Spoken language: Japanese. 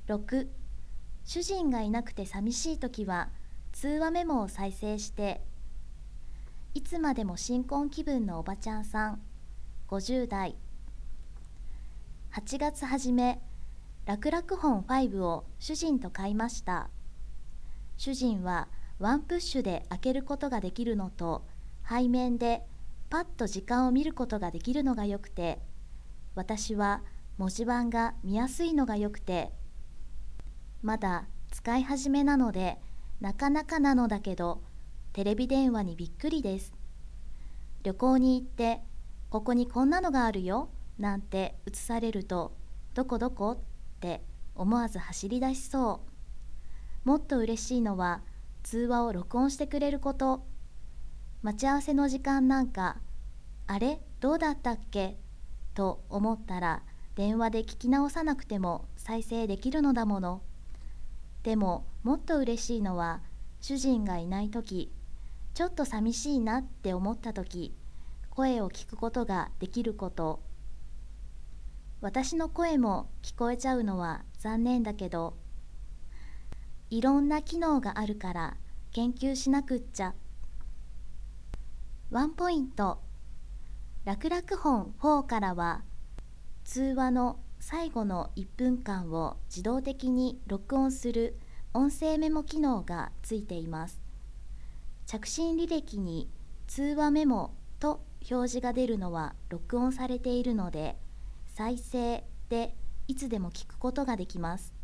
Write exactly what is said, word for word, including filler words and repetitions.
ろく、主人がいなくて寂しいときは通話メモを再生して。いつまでも新婚気分のおばちゃんさん、ごじゅう代。はちがつ初め、楽々本ごを主人と買いました。主人はワンプッシュで開けることができるのと、背面でパッと時間を見ることができるのがよくて、私は文字盤が見やすいのがよくて、まだ使い始めなのでなかなかなのだけど、テレビ電話にびっくりです。旅行に行って、ここにこんなのがあるよなんて映されると、どこどこって思わず走り出しそう。もっと嬉しいのは通話を録音してくれること。待ち合わせの時間なんか、あれどうだったっけと思ったら、電話で聞き直さなくても再生できるのだもの。でももっと嬉しいのは、主人がいないとき、ちょっと寂しいなって思ったとき、声を聞くことができること。私の声も聞こえちゃうのは残念だけど、いろんな機能があるから研究しなくっちゃ。ワンポイント。楽々本よんからは、通話の最後のいっぷんかんを自動的に録音する音声メモ機能がついています。着信履歴に通話メモと表示が出るのは録音されているので、再生でいつでも聞くことができます。